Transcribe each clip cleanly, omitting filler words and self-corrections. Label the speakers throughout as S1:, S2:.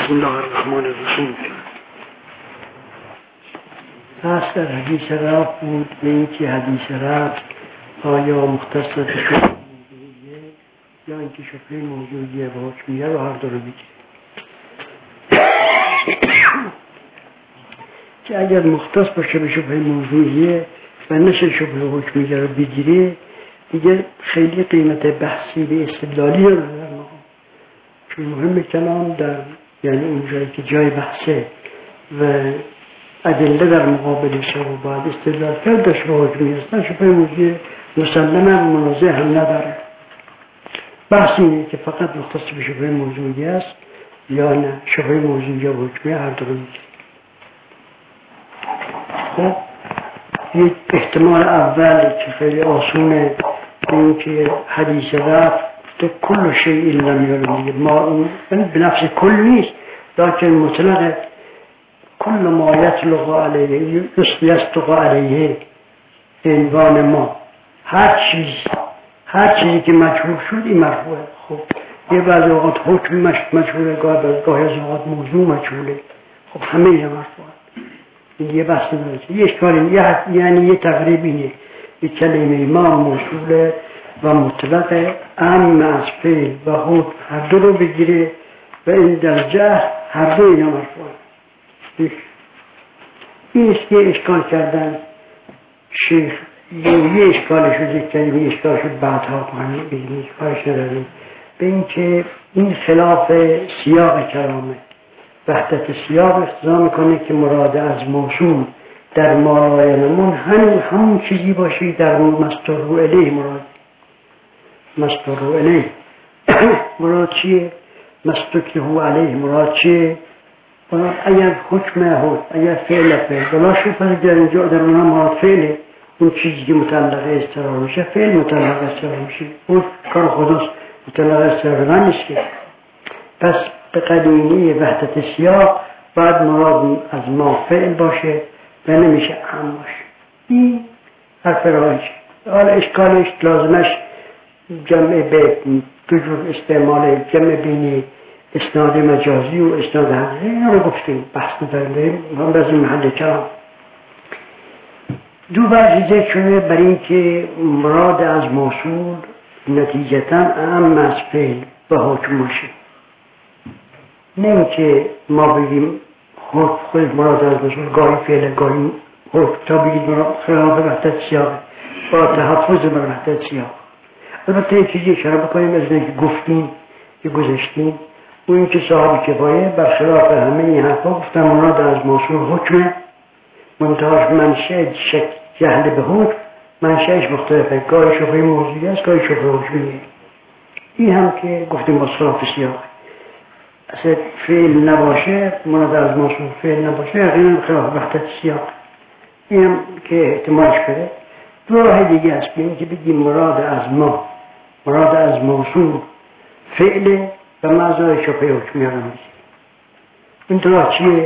S1: بسم الله الرحمن الرحیم. بحث در حدیث رفع بود به اینکه حدیث رفع آیا مختص به شبهه موضوعیه یا اینکه شبهه موضوعیه و حکمیه رو هر دو رو بگیره. که اگر مختص باشه به شبهه موضوعیه و نشه شبهه حکمیه رو بگیره دیگه خیلی قیمت بحثی به استدلالی رو نداره. چون مهم کلام در یعنی اون جایی که جای بحثه و ادله در مقابلش و باید استدلال کرد در شبهه حکمیه هستن، شبهه موضوعیه مسلما منازع هم نداره. بحث اینه که فقط مختص به شبهه موضوعیه است یا نه شبهه موضوعیه و حکمیه هر دو رو میگیره. خب یک احتمال اول که خیلی آسونه این که حدیث رفع کل شیء لم یرد ما اون به نفس کل نیست لیکن مطلق کل ما یطلق علیه یصدق علیه عنوان ما هر چیزی که مجهول شد این مرفوعه. خب یه بعض اوقات حکم مجهوله، گاهی از اوقات موضوع مجهوله. خب همه اینا مرفوعه. این یه بحث داره. یه اشکالی یعنی یه تقریب اینه یه کلمه ما موصوله و مطلق ام از فعل و حکم هر دو رو بگیره و این در جهر هر دو اینا مرفوعه. این است که اشکال کردن شیخ یه اشکالش رو ذکر کردیم، یه اشکالش رو بعدها کنیم بگیم اشکالش نداریم به این که این خلاف سیاق کلامه. وحدت سیاق اقتضا میکنه که مراد از موصول در مالایمون همون چیزی باشه در مستر الیه مستر الیه مراد چیه؟ مستکی هو علیه مراد چیه؟ اگر حکم اگر فعل بلا شبهه در اینجا در اونها مراد فعله، اون چیزی که مطلق استقرار میشه فعل مطلق استقرار میشه، اون کار خودست مطلق استقرار نیست که. پس به قدیمی وحدت سیاق باید مراد از ما فعل باشه و نمیشه هم باشه. این حرف راجع. حالا اشکالش لازمش جمع به جور استعمال جمع بین اسناد مجازی و اسناد حقیقی اینا رو گفتیم بحث نداریم هم از این محل کلام. دو وجه ذکر شده برای اینکه مراد از موصول نتیجتا اعم از فعل و حکم باشه. نه اینکه ما بگیم خود مراد از موصول گاهی فعل گاهی حکم تا بگید مراد خلاف وحدت سیاق با تحفظ بر وحدت سیاق. البته یک چیزی اشاره بکنیم از اینکه گفتیم که گذاشتیم اون اینکه صاحب کفایه برخلاف همه این حرفا گفتن مراد از موصول حکمه، منتهاش منشأ جهل به حکم منشأش مختلفه، گاهی شبهه موضوعی است گاهی شبهه حکمیه. این هم که گفتیم با خلاف سیاق اصلا فعل نباشه مراد از موصول فعل نباشه یقینا خلاف وحدت سیاق. این هم که احتمالش بده. دو راه دیگه است این که بگیم مراد از موصول فعل و معنای شبهه حکمیه رو میگیم. این دو راه چیه؟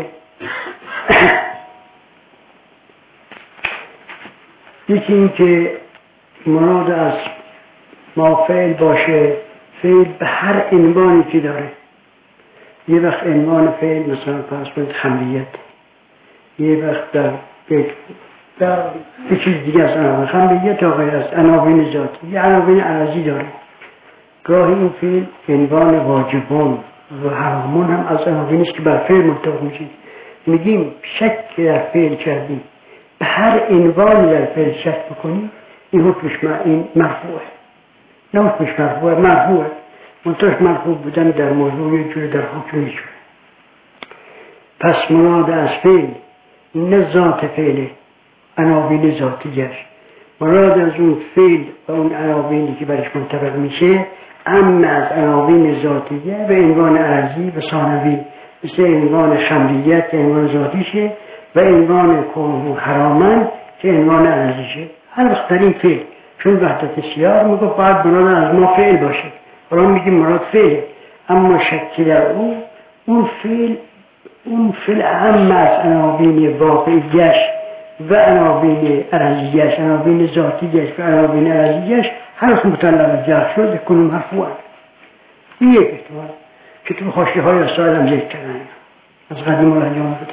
S1: یکی این که مراد از ما فعل باشه فعل به هر عنوانی که داره. یه وقت عنوان فعل مثلا فرض کنید خمریت، یه وقت در یه چیز دیگه از عنوان خمریت یا غیر از عناوین ذاتی یه عناوین عرضی داره. گاهی این فعل عنوان واجبون و حرامون هم از عناوین است که بر فعل منطبق میشه. میگیم شک در فعل کردیم به هر عنوانی در فعل شک بکنیم این حکمش این مرفوعه. نه حکمش مرفوعه منطقش مرفوع بودن در موضوع یه جور در حکم نیست. پس مراد از فعل نه ذات فعله عناوین ذاتیش، مراد از اون فعل و اون عناوینی که برش منطبق میشه اما از عناوین ذاتیه به عنوان ارضی و ثانوی مثل عنوان خمریت که عنوان ذاتیشه و عنوان حرامن که عنوان ارضیشه. هر وقت در این فعل چون وحدت سیاق میگه باید مراد از ما فعل باشه، حالا میگیم مراد فعل اما شکی در اون فعل اما از عناوین واقعیش و عناوین ارضیش عناوین ذاتیش و عناوین ارضیش هر وقت مطلق جهر شد کنون مرفوعه. این یک احتمال. که تو حاشیه های رسائل هم ذکر کردن، از قدیم الایام بوده.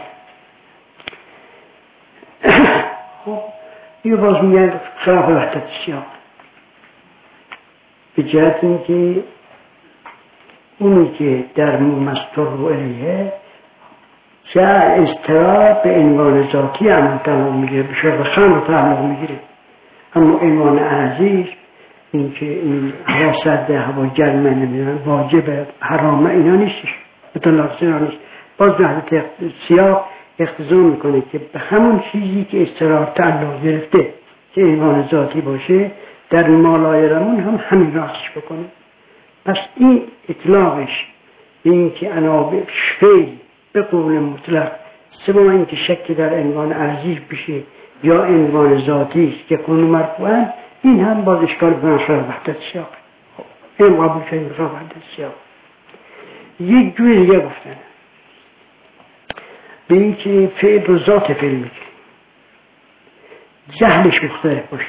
S1: خب اینو باز میگن خلاف وحدت سیاق، به جهت اینکه اونی که در مستر الیه جعل اضطراب به عنوان ذاتی هم تعلق میگیره، به شرط خم تعلق میگیره، اما عنوان عزیز این که این هوا سرده، هوا گرمه، نمیدونم واجب حرامه، اینا نیستش، مطلق اینا نیست. باز وحدت سیاق اقتضا میکنه که به همون چیزی که اضطراب تعلق گرفته که عنوان ذاتی باشه در مالایرمون هم همین راستش بکنه. پس این اطلاقش این که عنابه فعل به قول مطلق سوى اینکه شک در عنوان عزیز بشه یا عنوان ذاتی است که کنون مرفوعن، این هم باز اشکال کنن خلاف وحدت سیاق. این قبول شدیم خلاف وحدت سیاق. یک جوی دیگه گفتن به این که فعل رو ذات فعل میگه، جهلش مختلف باشه.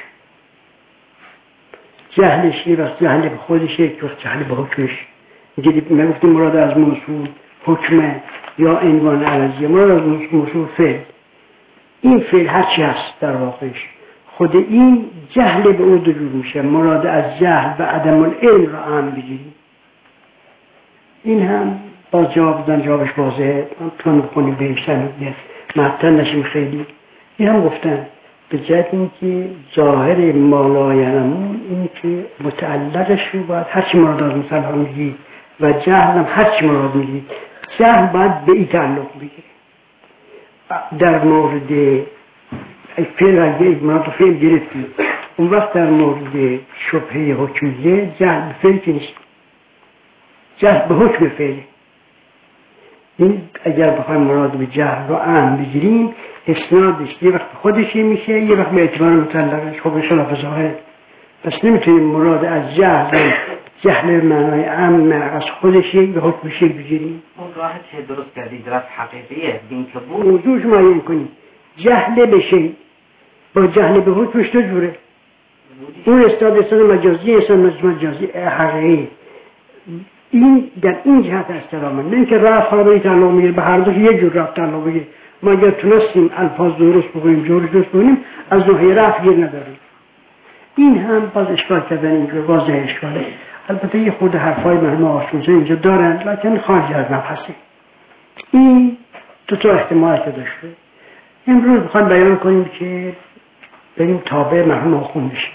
S1: جهلش یه وقت جهل به خودشه، یک وقت جهل به حکمش. اینکه من گفتیم مراد از موصول حکمه یا عنوان عرضیه، مراد از موصول فعل. این فعل هرچی هست در واقعش، خود این جهل به او دو جور میشه. مراد از جهل و عدم العلم را هم بگیریم. این هم باز جواب دادن، جوابش واضحه، چون بکنیم بهشتن معطل نشیم خیلی. این هم گفتن به جهت اینکه ظاهر مالایرمون این که متعلقش رو باید هرچی مراد از مطلق میگید و جهل هم هرچی مراد میگید، جهل باید به این تعلق بگیره. در مورد فعل اگه مراد فعل گرفتیم، اون وقت در مورد شبهه حکمیه جهل به فعل که نیست، جهل به حکم فعله. این اگر بخوایم مراد به جهل رو عام بگیریم، اسنادش یه وقت خودشی میشه، یه وقت به اعتبار مطلقش. خب خلاف ظاهره. پس نمیتونیم مراد از جهل معنای عام از خودشی به حکمشی بگیریم.
S2: اون راحت درست کردید، درست حقیقیه این که بود
S1: موضوعش معین کنیم. جهل به شی با جهل به حکمش دو جوره. اون استاد مجازی، استاد مجازی حقیقی. این در این جهت استرامه، نه اینکه رفت ها به تعلق میگیره، به هر دوش یک جور رفت تعلق بگیره. ما اگر تونستیم الفاظ درست بگوییم، جورش درست بگوییم، از نوحی رفت گیر نداریم. این هم باز اشکال کردن اینجور واضح اشکاله. البته یه خود حرفای مرمه آشوزه اینجا دارن، لکن خارج از مبحثه. این دو احتمال که داشته. امروز بخوایم بیان کنیم که بریم تابع مرحوم آخوند بشیم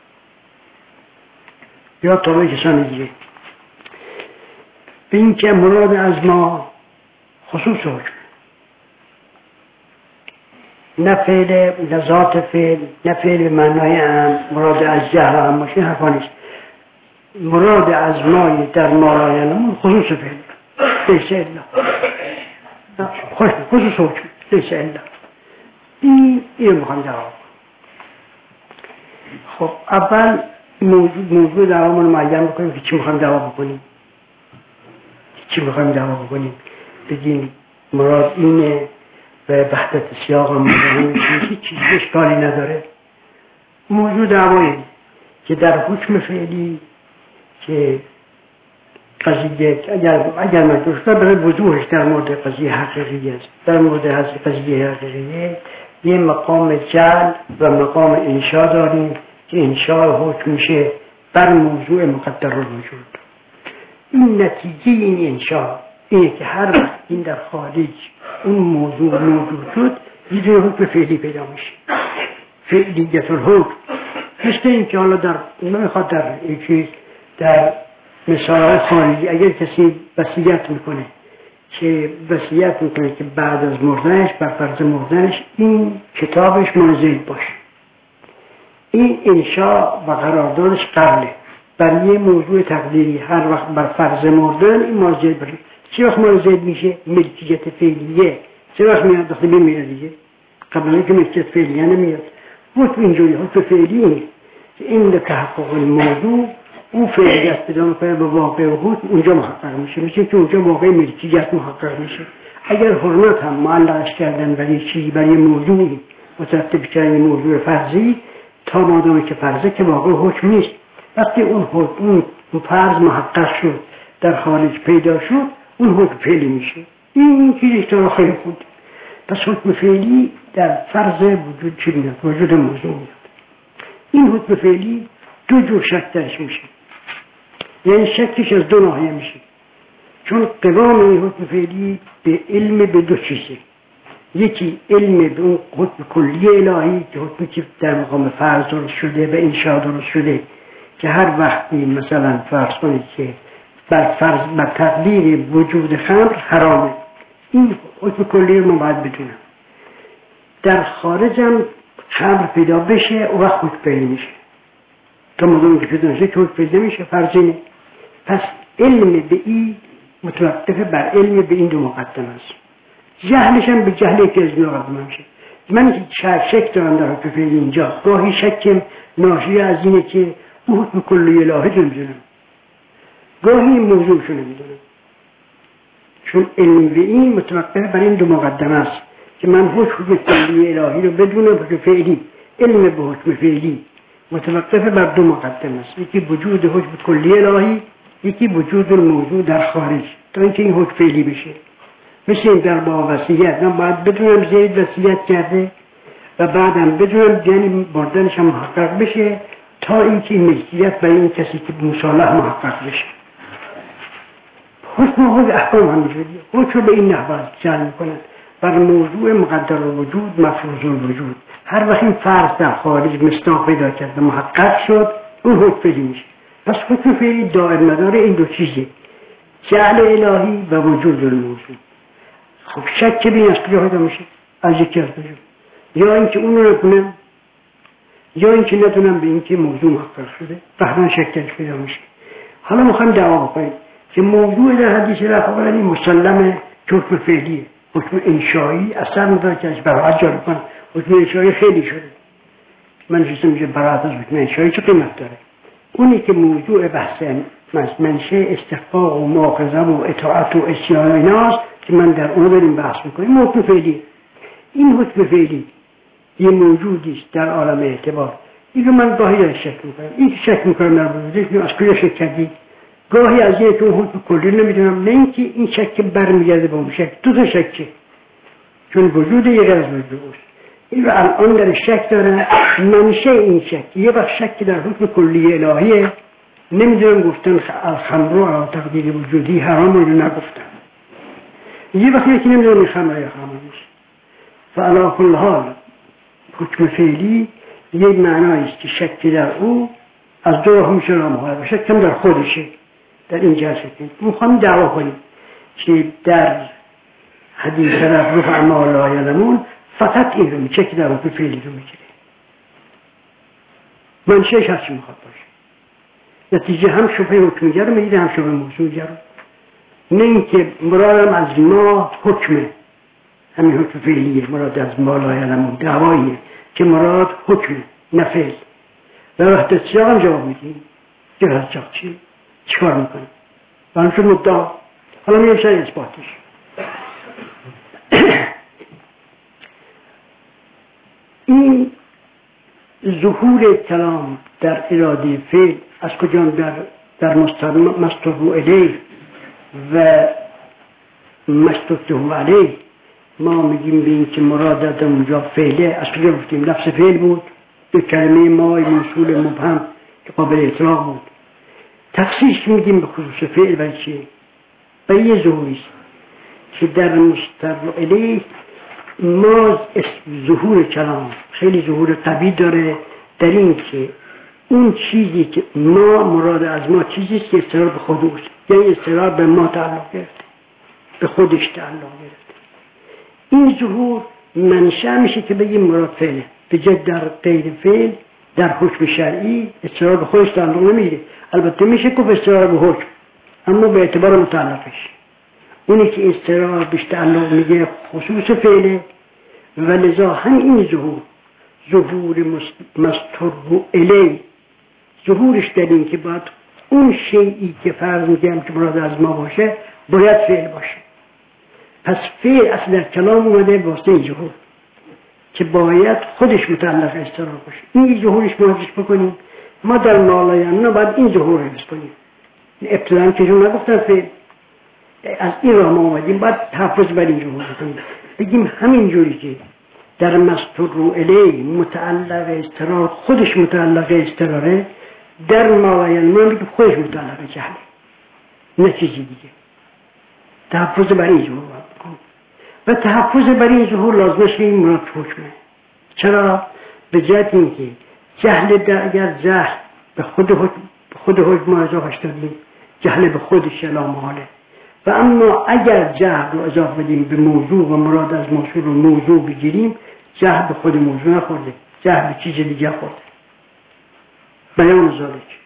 S1: یا تابع کسان دیگه. به این که مراد از ما خصوص حکم، نه فعل، نه ذات فعل، نه فعل به معنای هم، مراد از جهل هم باشه، حرفا نیست. مراد از ما در مالایرمون خصوص فعل، لیس الا، خصوص حکم، لیس الا. این میخوام جواب. خب اول موضوع دوامون معین بکنیم که چی میخوام جواب بکنیم. چی میخوام جواب بکنیم؟ بگیم مراد اینه و وحدت سیاق هم هیچ چیزی اشکالی نداره. موضوع دعوایی که در حکم فعلی که قضیه اگر مجبور شده برای وضوحش در مورد قضیه حقیقی است، در مورد قضیه حقیقیه یه مقام جعل و مقام انشاء داریم که انشاء حکم میشه بر موضوع مقدر الوجود. این نتیجه این انشاء اینه که هر وقت این در خارج اون موضوع موجود شد، یه جور حکم فعلی پیدا میشه. فعلیت الحکم مثل این که حالا نمیخواد در مثال خارجی اگر کسی وصیت میکنه که بعد از مردنش بر فرض مردنش این کتابش مال زید باشه، این انشاء و قراردادش قبله بر یه موضوع تقدیری. هر وقت بر فرض مردن این مال زید باشه. چه وقت مال زید میشه؟ ملکیت فعلیه. چه وقت میاد داخل میره دیگه؟ قبلا که ملکیت فعلیه نمیاد. حکم اینجوری، حکم فعلی اینه که این تحقق الموضوع اون فعلیت بدون به واقع و حکم اونجا محقق میشه، میشه که اونجا واقع ملکیت محقق میشه. اگر حرمت هم معلقش کردن برای چیزی، برای موضوعی مترتب کردن موضوع فرضی، تا مادامی که فرضه که واقع حکم نیست. وقتی اون فرض محقق شد، در خارج پیدا شد، اون حکم فعلی میشه. این چیزی که خیلی خود. پس حکم فعلی در فرض وجود چی میاد؟ وجود موضوع میاد. این حکم فعلی دو جور شک درش میشه، یعنی شکش از دو ناحیه میشه، چون قوام این حکم فعلی به علم به دو چیزه. یکی علم به اون حکم کلی الهی که حکمی که در مقام فرض درست شده و انشاء درست شده، که هر وقتی مثلا فرض کنید که بر تقدیر وجود خمر حرامه، این حکم کلی رو ما باید بدونم. در خارجم خمر پیدا بشه و وقت حکم فعلی میشه، تا موضوعی که پیدا نشه که حکم فعلی میشه فرضینه. پس علم به این متوقف بر علم به این دو مقدم است. جهلش هم به جهلی که از مقدمه میشه. من شک دارم در حکم فعلی اینجا، گاهی شکم ناشی از اینه که اون حکم کلی الهی رو میدونم، گاهی موضوعشو نمیدونم، چون علم به این متوقف بر این دو مقدمه است که من حکم کلی الهی رو بدونم. حکم فعلی، علم به حکم فعلی متوقف بر دو مقدمه است، یکی وجود حکم کلی الهی، یکی وجود الموضوع در خارج، تا اینکه این حکم فعلی بشه. مثل این در با وصیت، من باید بدونم زید وصیت کرده و بعدم بدونم یعنی بردنش هم محقق بشه تا اینکه این ملکیت برای این کسی که مصالح محقق بشه. حکم احکام همینجوریه، حکم به این نحوه جعل میکنن بر موضوع مقدر الوجود مفروض الوجود. هر وقت این فرض در خارج مصداق پیدا کرد و محقق شد، اون حکم فعلی میشه. پس حکم فعلی دائر مدار این دو چیزه، جعل الهی و وجود الموضوع. خب شک بین از کجا پیدا میشه؟ از یکی از کجا، یا اینکه اون رو نکنم، یا اینکه ندونم به اینکه موضوع محقق شده، بحران شکلش پیدا میشه. حالا میخوایم دعوا بکنیم که موضوع در حدیث رفاقانی مسلمه که حکم فعلیه، حکم انشایی اثر نداره که از براعت جا کنم. حکم انشایی خیلی شده، من جسم میشه براعت از حکم انشایی چه قیمت داره؟ اونی که موضوع بحث منشه استحقاق و مؤاخذه و اطاعت و اسیان و ایناست که من در اون بریم بحث میکنیم. حکم فعلی، این حکم فعلی یه موجودی است در عالم اعتبار. این رو من گاهی در شک میکنم، این که شک میکنم در وجودش از کجا شک کردی؟ گاهی از یه که اون حکم کلی نمیدونم، نه اینکه این شک برمیگرده به اون شک، دو تا شکه، چون وجود یه غیر از وجود است. این رو الان در شک دارن. منشه این شک یه وقت شک در حکم کلی الهیه، نمیدونم گفتن الخمر و تقدیر وجودی حرام رو نگفتن، یه وقت یکی نمیدونم این خمر یا خمر نیست. فعلا کل حال حکم فعلی یه معناییست که شک در او از دو راه میشه راه، شک هم در خودشه. در این جلسه میخوام دعوا کنیم که در حدیث رفع ما لا یعلمون فقط این رو میچه که در حکم فعلی رو میگیره، منشهش هرچی میخواد باشه، نتیجه هم شبه حکمگر رو میگیره هم شبه موضوعگر رو. نه اینکه مرادم از ما حکمه، همین حکم فعلیه، مراد از ما لا یعلمون دعواییه که مراد حکمه نه فعل. در وقت سیاق هم جواب میدیم که هر چاق چی چیکار میکنیم و همشون مدعا. حالا میگم شاید اثباتش. این ظهور کلام در اراده فعل از کجا در مسترو الیه و مستفتح علیه ما میگیم به این که مراد در اونجا فعله. از کجا گفتیم؟ لفظ فعل بود به کلمه ما موصول مبهم که قابل اطلاق بود. تخصیص میگیم به خصوص فعل برای چیه؟ برای یه ظهوریست که در مسترو الیه ما ظهور کلام خیلی ظهور قوی داره در این که اون چیزی که ما مراد از ما چیزیست که استقرار به خود اوست، یعنی استقرار به ما تعلق گرفته، به خودش تعلق گرفته. این ظهور منشأ میشه که بگیم مراد فعله، به جد در غیر فعل در حکم شرعی استقرار به خودش تعلق نمیگیره. البته میشه که استقرار به حکم، اما به اعتبار متعلقش. اونی که استقرار بهش تعلق میگه خصوص فعله و لذا هم این ظهور مسترو الی ظهورش در این که باید اون شیئی که فرض میگم که مراد از ما باشه باید فعل باشه. پس فعل اصلا در کلام اومده واسه این ظهور که باید خودش متعلق استقرار باشه. این ظهورش مواجهش بکنیم. ما در مالایان باید این ظهور رو حفظ کنیم. ابتداً که جون نگفتن فعل، از این راه ما اومدیم باید تحفظ بر این ظهور بکنیم. بگیم همین جوری که در مستر الی متعلق استرار خودش متعلق استراره، در مالای علمان بگیم خودش متعلق جهله، نه چیزی دیگه. تحفظ بر این ظهور بکنیم و تحفظ بر این ظهور لازمش این مراد حکمه. چرا؟ به جهت اینکه جهل اگر جهل به خود حکم اضافه دادیم، جهل به خودش لا محاله. و اما اگر جهل رو اضافه بدیم به موضوع و مراد از موضوع رو موضوع بگیریم، جهل به خود موضوع نخورده، جهل به چیز دیگه خورده. بیان ذالک.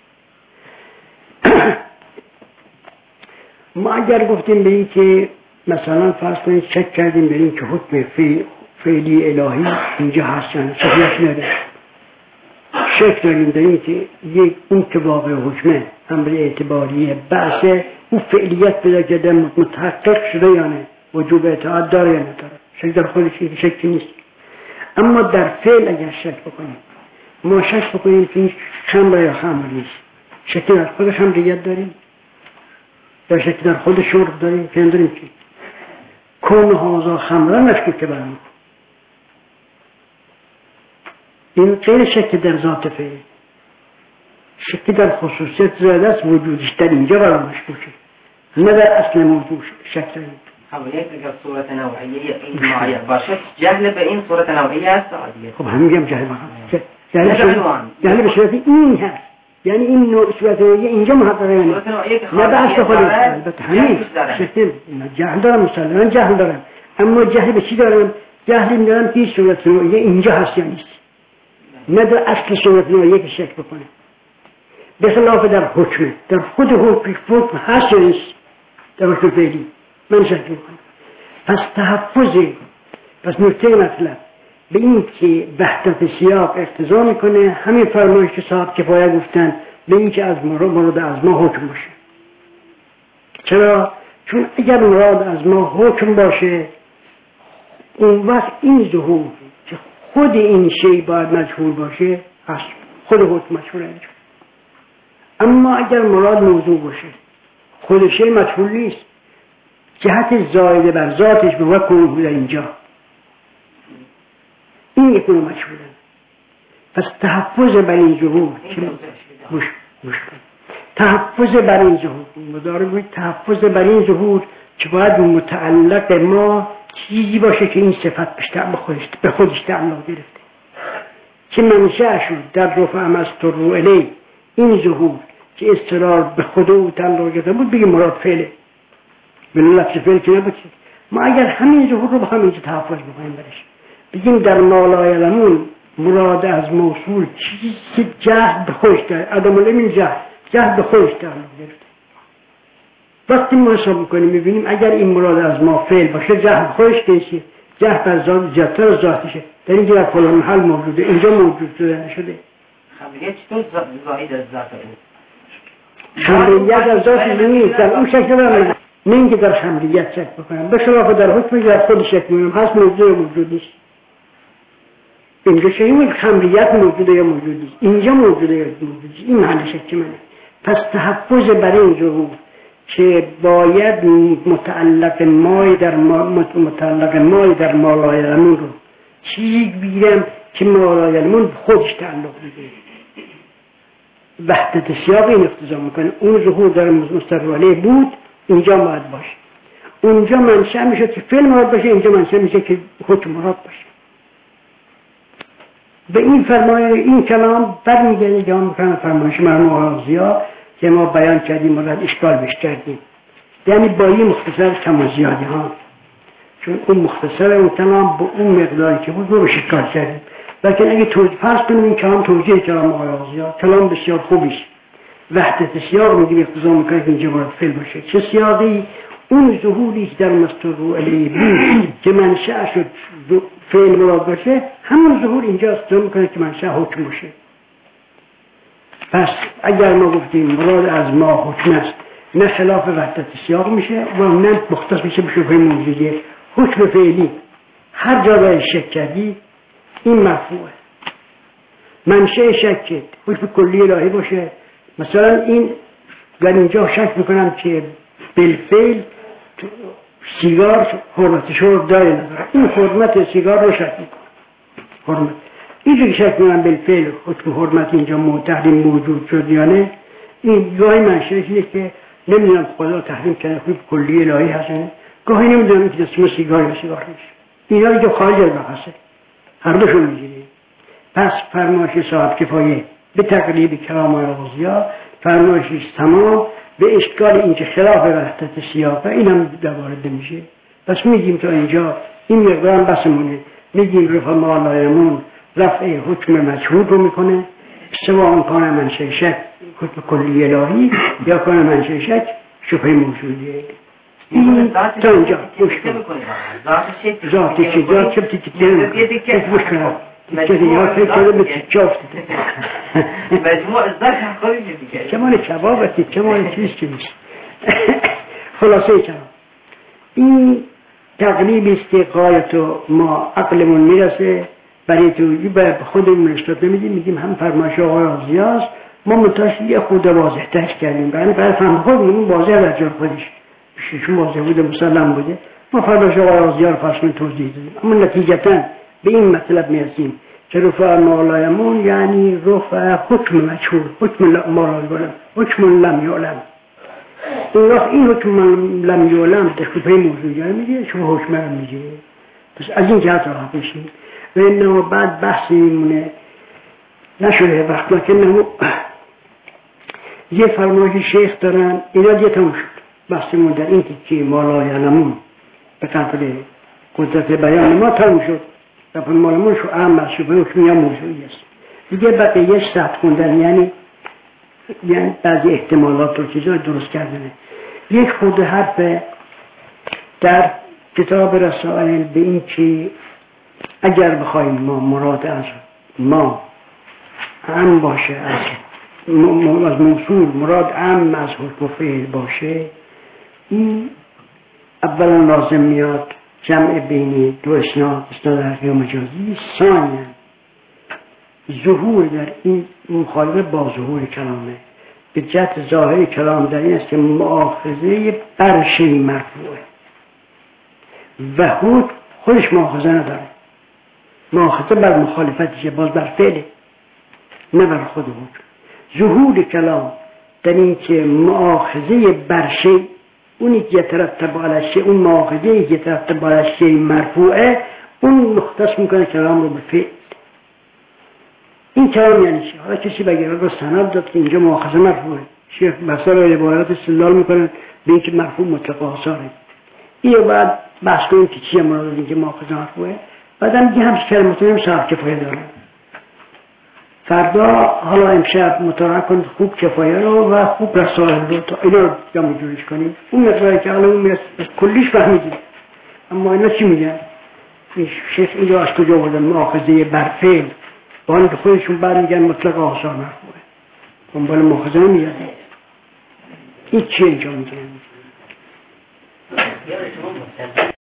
S1: ما اگر گفتیم به این که مثلا فرض کنید شک کردیم به این که حکم فعلی الهی اینجا هستن، صحیح نده شک داریم در این که یک اون که واقع حکمه امر اعتباری بحثه اون فعلیت پیدا کرده متحقق شده یا نه، وجوب اطاعت داره یا نداره، شک در خودش شکی نیست. اما در فعل اگر شک بکنیم، ما شک بکنیم که این خمر یا خمر نیست، شکی در خود خمریت داریم یا شکی در خود شرب داریم که نداریم که کون هازا خمره مشکوکه برمون. این غیر شک در ذات فعل، شکی در خصوصیت زیاده است، وجودش در اینجا برای مشکوکه، نه در اصل موضوع شک داریم.
S2: خب یک اگر صورت نوعیه این معین باشه، جهل به این صورت نوعیه است عادیه.
S1: خب همین جهل بخوام جهل به صورت این هست، یعنی این نوع صورت نوعیه اینجا محققه نه به اصل خودش. البته همین شکل جهل دارم، مثلا جهل دارم، اما جهل به چی دارم؟ جهل این دارم که صورت نوعیه اینجا هست یا نیست، نه در اصل صورت نوعیه که شک بکنه. به خلاف در حکمه، در خود حکم هست یا نیست، در حکم فعلی من شک میکنم. پس تحفظ، پس نکته مطلب به این که وحدت سیاق اقتضا میکنه همین فرمایش که صاحب کفایه گفتن به این که از مراد از ما حکم باشه. چرا؟ چون اگر مراد از ما حکم باشه اون وقت این ظهور که خود این شی باید مجهول باشه هست، خود حکم مجهول اینجا. اما اگر مراد موضوع باشه خود شی مجهول نیست، جهت زائده بر ذاتش به وقوع بوده اینجا، این یک نوع مجهوله. پس تحفظ بر این ظهور تحفظ بر این ظهور مداره باید تحفظ بر این ظهور که باید متعلق ما چیزی باشه که این صفت به خودش تعلق گرفته، که منشأ شد در رفع مستر الی این ظهور که استرار به خود او تعلق گرفته بود، بگیم مراد فعله، به لفظ فعل که نبود. ما اگر همین ظهور رو با همینجا تحفظ بکنیم برش، بگیم در مالای علمون مراد از موصول چیزی که جهل به خودش داره، عدم العلم جهل به خودش تعلق گرفته. وقتی ما حساب میکنیم میبینیم اگر این مراد از ما فعل باشه جهل به خودش کیشه، جهل بر ذات زیادتر از ذاتشه، در اینجا در فلان محل موجوده، اینجا موجود نشده.
S2: خبریت چطور زاید از ذات او؟
S1: خبریت از ذات نیست، در اون شکل برمونه، نه اینکه در خبریت شک بکنم، به خلاف در حکم در خود شک میکنم، هست موجود نیست. اینجا شیء خمریت موجوده یا موجود نیست، اینجا موجوده یا موجود نیست، این محل شک منه. پس تحفظ برای این ظهور که باید متعلق مای در مالای علمون رو چیزی بگیرم که مالای علمون خودش تعلق میگیره، وحدت سیاق این اقتضا میکنه. اون ظهور در مستر علیه بود، اینجا باید باشه، اونجا منشأ میشه که فعل مراد باشه، اینجا منشأ میشه که حکم مراد باشه. به این فرمایش این کلام برمیگرده جواب میکنم فرمایش مرحوم آغازیا که ما بیان کردیم و اشکال بش کردیم، یعنی با این مختصر کم و زیادی ها، چون اون مختصر اون کلام با اون مقداری که بود رو اشکال کردیم. لیکن اگه فرض کنیم این کلام توجیه کلام آغازیا کلام بسیار خوبیست، وحدت سیاق میگه اقتضا میکنه که اینجا باید فعل باشه. چه سیاقی؟ اون ظهوری که در مستر علیه بود که منشأ شد فعل مراد باشه، همون ظهور اینجا اقتضا میکنه که منشأ حکم باشه. پس اگر ما گفتیم مراد از ما حکم است، نه خلاف وحدت سیاق میشه و نه مختص میشه به شبهه موجودیه. حکم فعلی هر جا باید شک کردی این مرفوعه. منشأ شک حکم کلی الهی باشه، مثلا این در اینجا شک میکنم که بالفعل سیگار حرمتش رو داره نداره. این حرمت سیگار رو شک میکنه. حرمت اینجا که شک میکنم بالفعل حکم حرمت اینجا تحریم موجود شد یا نه، این گاهی منشأش اینه که نمیدونم خدا تحریم کرده خوب کلی الهی هستن، گاهی نمیدونم که اسم سیگار یا سیگار نیست. اینا دیگه خارج از بحثه، هر دوشون میگیره. پس فرمایش صاحب کفایه به تقریب کلام آغازیا فرمایشی تمام به اشکال این که خلاف وحدت سیاقه اینم دوارده میشه. پس میگیم تا اینجا این مقدار بسمونه. میگیم رفع مالایمون رفع حکم مجهول رو میکنه، سواء کان منشأ شک حکم کلی الهی یا کان منشأ شک شبهه موجودیه. این تا اینجا گوش کن. ذاتی چی؟ ذات چه تیکه گوش کن. تیکه فکر کرده به تیکه افتاده.
S2: مجموع ذات خودی دیگه.
S1: چه مال کباب تیکه مال چیز که نیست. خلاصه کلام این تقریبی است که غایت ما عقلمون میرسه برای توجیه به خودمون نشد نمیدیم. میگیم هم فرمایش آقای آغازیاست، ما منتاش یه خود واضح تش کردیم برای فهم خودمون واضح در جای خودش چون واضح بوده مسلم بوده. ما فرمایش آقای آغازیا رو فرسون توضیح دادیم، اما نتیجتا به این مطلب میرسیم که رفع مالایمون یعنی رفع حکم مجهول، حکم مالایمون، حکم لم یعلم. اون وقت این حکم لم یعلم شبهه موجودیه میگه، شبهه حکم هم میگه. پس از این جهت راه بشیم و اینه بعد بحثی میمونه نشده وقت که نه یه فرمایش شیخ دارن اینا دیگه تموم شد. بحثمون در این که مالایمون به قدر قدرت بیان ما تموم شد. رفع مالایمون شو اهم از شبهه حکمی هم موجودی است دیگه. بقیه سطح خوندن یعنی بعضی احتمالات رو چیزا درست کردنه. یک خود حرف در کتاب رسائل به این که اگر بخوایم ما مراد از ما عام باشه، از موصول مراد عام از حکم فعل باشه، این اولا لازم میاد جمع بین دو اسناد حقیقی و مجازی. ثانیا ظهور در این مخالفه با ظهور کلامه. به جهت ظاهر کلام در این است که مؤاخذه بر شیء مرفوعه و حکم خودش مؤاخذه نداره. مؤاخذه بر مخالفتشه، باز بر فعله نه بر خود حکم. ظهور کلام در این که مؤاخذه بر شیء اونی که یترتب علی شیء، اون مؤاخذه که یترتب علی شیء مرفوعه، اون مختص میکنه کلام رو به فعل. این کلام یعنی چی؟ حالا کسی بگه رو سند داد که اینجا مؤاخذه مرفوعه، شیخ مثلا عبارات استدلال میکنه به اینکه مرفوع مطلق آثاره. این بعد بحث کنیم که چیه مراد اینکه مؤاخذه مرفوعه. بعدم دیگه همش کلمتون هم صاحب کفایه داره. فردا حالا امشب مطالعه کنید خوب کفایه رو و خوب رسائل رو تا اینا رو جمع جورش کنید. اون مقداری که حالا اون میرسه کلیش فهمیدید. اما اینا چی میگن؟ شیخ اینجا از کجا بودن مؤاخذه بر فعل با اینکه خودشون برمیگن مطلق آثار مرفوعه، دنبال مؤاخذه نمیاد. این چی اینجا میگن؟